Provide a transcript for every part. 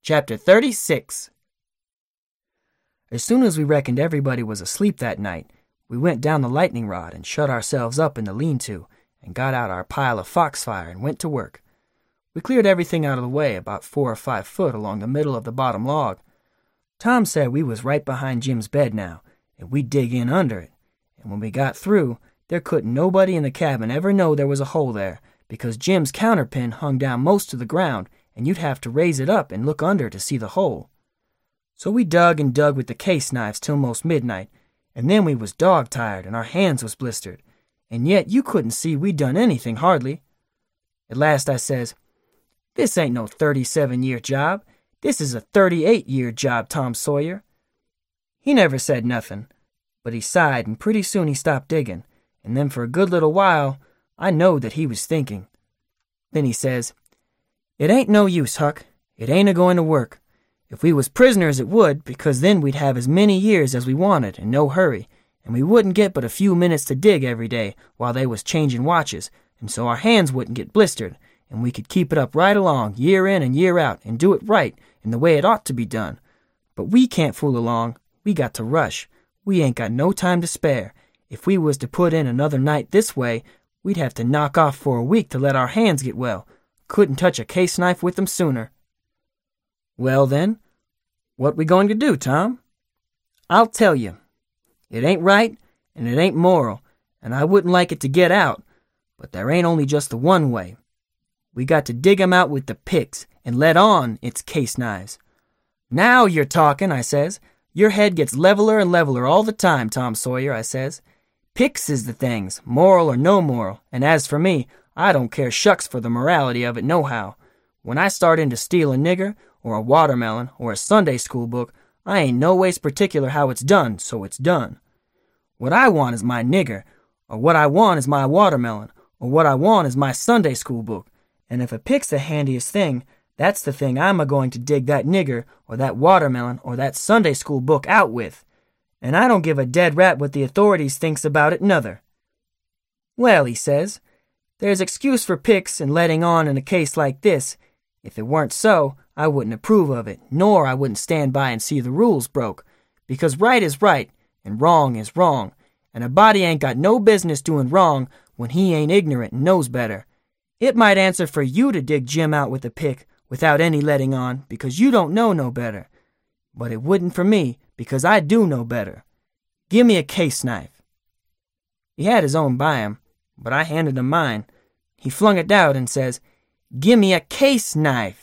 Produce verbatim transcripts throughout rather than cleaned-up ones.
Chapter thirty-six. As soon as we reckoned everybody was asleep that night, we went down the lightning rod and shut ourselves up in the lean-to and got out our pile of foxfire and went to work. We cleared everything out of the way about four or five foot along the middle of the bottom log. Tom said we was right behind Jim's bed now, and we'd dig in under it. And when we got through, there couldn't nobody in the cabin ever know there was a hole there, because Jim's counterpin hung down most to the ground, and you'd have to raise it up and look under to see the hole. So we dug and dug with the case knives till most midnight, and then we was dog-tired and our hands was blistered, and yet you couldn't see we'd done anything hardly. At last I says, "This ain't no thirty-seven-year job. This is a thirty-eight-year job, Tom Sawyer." He never said nothing, but he sighed, and pretty soon he stopped digging, and then for a good little while I knowed that he was thinking. Then he says, "It ain't no use, Huck. It ain't a-going to work. If we was prisoners it would, because then we'd have as many years as we wanted and no hurry, and we wouldn't get but a few minutes to dig every day while they was changing watches, and so our hands wouldn't get blistered, and we could keep it up right along, year in and year out, and do it right in the way it ought to be done. But we can't fool along. We got to rush. We ain't got no time to spare. If we was to put in another night this way, we'd have to knock off for a week to let our hands get well. Couldn't touch a case knife with them sooner." "Well, then, what we going to do, Tom?" "I'll tell you. It ain't right, and it ain't moral, and I wouldn't like it to get out, but there ain't only just the one way. We got to dig 'em out with the picks, and let on it's case knives." "Now you're talking," I says. "Your head gets leveler and leveler all the time, Tom Sawyer," I says. "Picks is the things, moral or no moral, and as for me, I don't care shucks for the morality of it nohow. When I start in to steal a nigger, or a watermelon, or a Sunday school book, I ain't no ways particular how it's done, so it's done. What I want is my nigger, or what I want is my watermelon, or what I want is my Sunday school book, and if a pick's the handiest thing, that's the thing I'm a-going to dig that nigger, or that watermelon, or that Sunday school book out with. And I don't give a dead rat what the authorities thinks about it, nuther." "Well," he says, "there's excuse for picks and letting on in a case like this. If it weren't so, I wouldn't approve of it, nor I wouldn't stand by and see the rules broke, because right is right, and wrong is wrong, and a body ain't got no business doing wrong when he ain't ignorant and knows better. It might answer for you to dig Jim out with a pick without any letting on, because you don't know no better. But it wouldn't for me, because I do know better. Give me a case knife." He had his own by him, but I handed him mine. He flung it out and says, "Give me a case knife."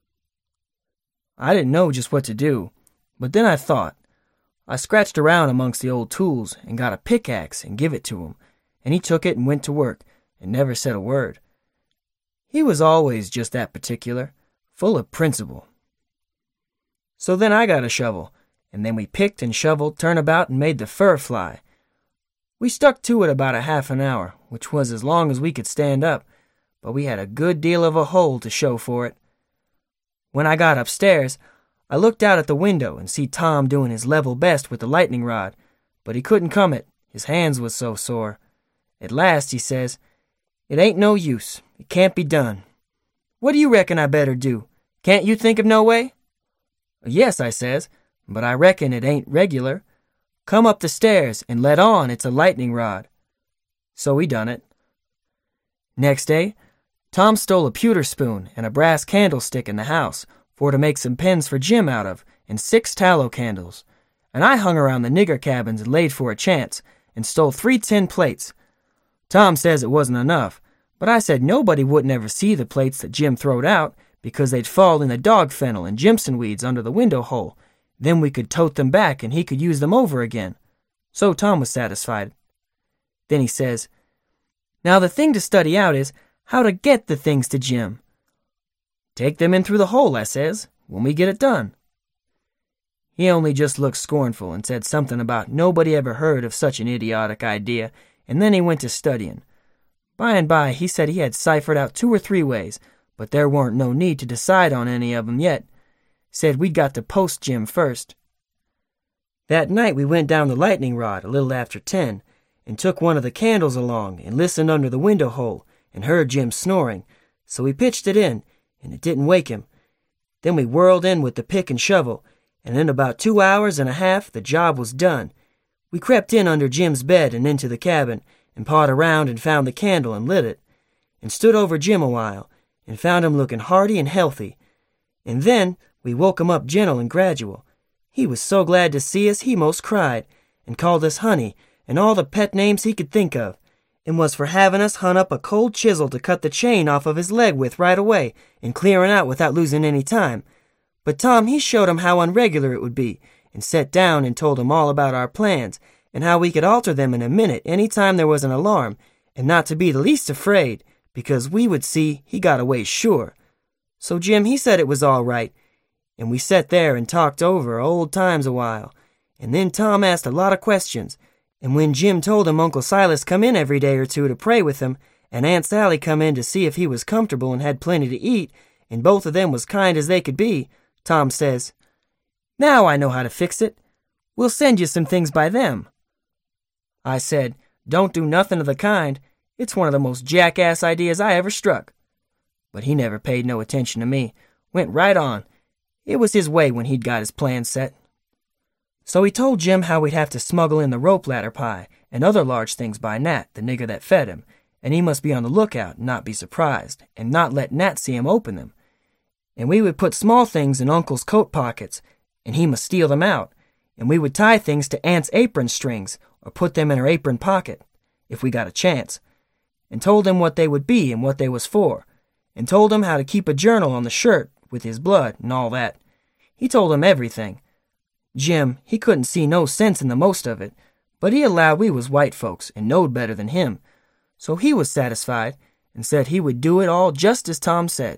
I didn't know just what to do, but then I thought. I scratched around amongst the old tools and got a pickaxe and give it to him, and he took it and went to work and never said a word. He was always just that particular, full of principle. So then I got a shovel, and then we picked and shoveled, turnabout, and made the fur fly. We stuck to it about a half an hour, which was as long as we could stand up, but we had a good deal of a hole to show for it. When I got upstairs, I looked out at the window and see Tom doing his level best with the lightning rod, but he couldn't come it, his hands was so sore. At last he says, "It ain't no use, it can't be done. What do you reckon I better do? Can't you think of no way?" "Yes," I says, "but I reckon it ain't regular. Come up the stairs and let on it's a lightning rod." So we done it. Next day, Tom stole a pewter spoon and a brass candlestick in the house for to make some pens for Jim out of, and six tallow candles. And I hung around the nigger cabins and laid for a chance, and stole three tin plates. Tom says it wasn't enough, but I said nobody wouldn't ever see the plates that Jim throwed out, because they'd fall in the dog fennel and Jimson weeds under the window hole. Then we could tote them back and he could use them over again. So Tom was satisfied. Then he says, "Now the thing to study out is how to get the things to Jim." "Take them in through the hole," I says, "when we get it done." He only just looked scornful and said something about nobody ever heard of such an idiotic idea, and then he went to studying. By and by he said he had ciphered out two or three ways, but there weren't no need to decide on any of 'em yet. Said we'd got to post Jim first. That night we went down the lightning rod a little after ten, and took one of the candles along and listened under the window hole and heard Jim snoring, so we pitched it in, and it didn't wake him. Then we whirled in with the pick and shovel, and in about two hours and a half the job was done. We crept in under Jim's bed and into the cabin, and pawed around and found the candle and lit it, and stood over Jim a while, and found him looking hearty and healthy. And then we woke him up gentle and gradual. He was so glad to see us he most cried, and called us honey, and all the pet names he could think of, and was for having us hunt up a cold chisel to cut the chain off of his leg with right away, and clearing out without losing any time. But Tom he showed him how unregular it would be, and sat down and told him all about our plans, and how we could alter them in a minute any time there was an alarm, and not to be the least afraid, because we would see he got away sure. So Jim he said it was all right, and we sat there and talked over old times a while, and then Tom asked a lot of questions, and when Jim told him Uncle Silas come in every day or two to pray with him, and Aunt Sally come in to see if he was comfortable and had plenty to eat, and both of them was kind as they could be, Tom says, "Now I know how to fix it. We'll send you some things by them." I said, "Don't do nothing of the kind. It's one of the most jackass ideas I ever struck." But he never paid no attention to me. Went right on. It was his way when he'd got his plan set. So he told Jim how we'd have to smuggle in the rope ladder pie and other large things by Nat, the nigger that fed him, and he must be on the lookout and not be surprised, and not let Nat see him open them. And we would put small things in Uncle's coat pockets, and he must steal them out, and we would tie things to Aunt's apron strings, or put them in her apron pocket, if we got a chance, and told him what they would be and what they was for, and told him how to keep a journal on the shirt with his blood and all that. He told him everything. Jim, he couldn't see no sense in the most of it, but he allowed we was white folks and knowed better than him, so he was satisfied and said he would do it all just as Tom said.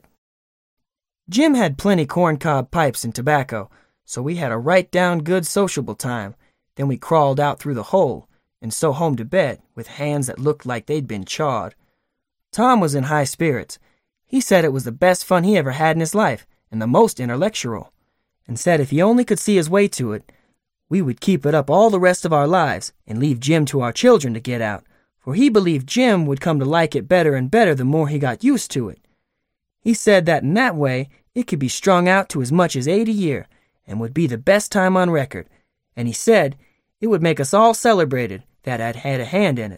Jim had plenty corncob pipes and tobacco, so we had a right down good sociable time. Then we crawled out through the hole, and so home to bed, with hands that looked like they'd been chawed. Tom was in high spirits. He said it was the best fun he ever had in his life, and the most intellectual, and said if he only could see his way to it, we would keep it up all the rest of our lives, and leave Jim to our children to get out, for he believed Jim would come to like it better and better the more he got used to it. He said that in that way it could be strung out to as much as eight a year, and would be the best time on record, and he said it would make us all celebrated that I'd had a hand in it.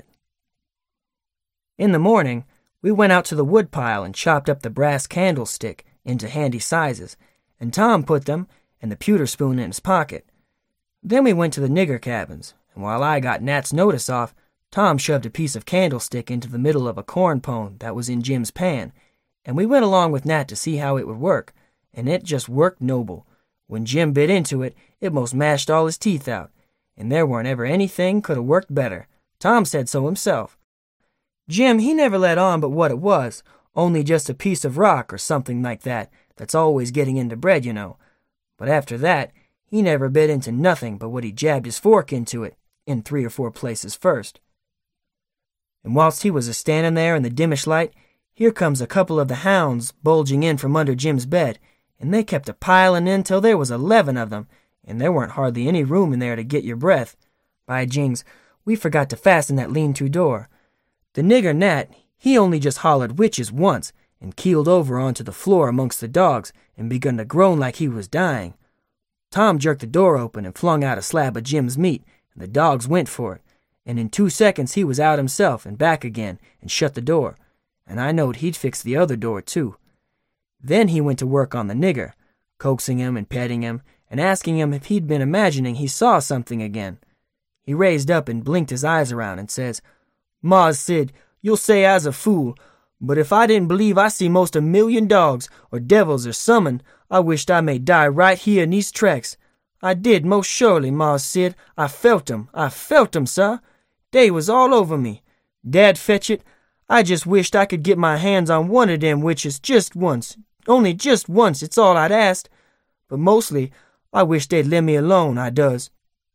In the morning, we went out to the woodpile and chopped up the brass candlestick into handy sizes, and Tom put them and the pewter spoon in his pocket. Then we went to the nigger cabins, and while I got Nat's notice off, Tom shoved a piece of candlestick into the middle of a corn pone that was in Jim's pan, and we went along with Nat to see how it would work, and it just worked noble. When Jim bit into it, it most mashed all his teeth out, and there weren't ever anything could have worked better. Tom said so himself. Jim, he never let on but what it was, only just a piece of rock or something like that, that's always getting into bread, you know. But after that, he never bit into nothing but what he jabbed his fork into it, in three or four places first. And whilst he was a-standing there in the dimmish light, here comes a couple of the hounds bulging in from under Jim's bed, and they kept a-piling in till there was eleven of them, and there weren't hardly any room in there to get your breath. By jings, we forgot to fasten that lean-to door. The nigger Nat, he only just hollered witches once, and keeled over onto the floor amongst the dogs, and begun to groan like he was dying. Tom jerked the door open and flung out a slab of Jim's meat, and the dogs went for it, and in two seconds he was out himself and back again, and shut the door, and I knowed he'd fix the other door too. Then he went to work on the nigger, coaxing him and petting him, and asking him if he'd been imagining he saw something again. He raised up and blinked his eyes around and says, "Mars Sid, you'll say I's a fool, but if I didn't believe I see most a million dogs, or devils, or summun, I wished I may die right here in these tracks. I did, most surely, Mars Sid. I felt 'em. I felt 'em, sir. They was all over me. Dad fetch it, I just wished I could get my hands on one of them witches just once. Only just once, it's all I'd asked. But mostly, I wish they'd let me alone, I does."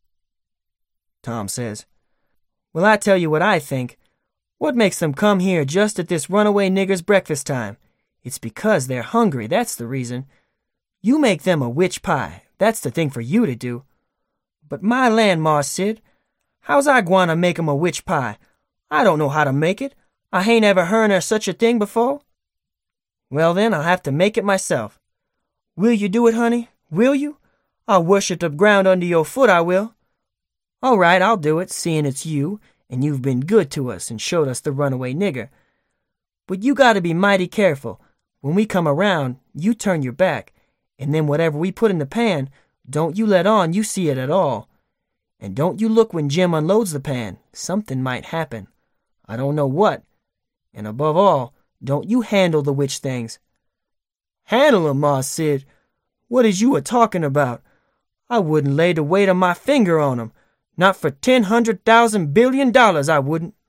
Tom says, "Well, I tell you what I think. What makes them come here just at this runaway nigger's breakfast time? It's because they're hungry, that's the reason. You make them a witch pie, that's the thing for you to do. But my land, Mars Sid, how's I gwana make 'em a witch pie? I don't know how to make it. I hain't ever hearn of such a thing before." "Well then, I'll have to make it myself." Will you do it, honey? Will you? I'll worship the ground under your foot, I will. All right, I'll do it, seeing it's you, and you've been good to us and showed us the runaway nigger. But you gotta be mighty careful. When we come around, you turn your back, and then whatever we put in the pan, don't you let on you see it at all. And don't you look when Jim unloads the pan. Something might happen. I don't know what. And above all, don't you handle the witch things. Handle 'em, Ma Sid? What is you a-talking about? I wouldn't lay the weight of my finger on 'em. Not for ten hundred thousand billion dollars I wouldn't.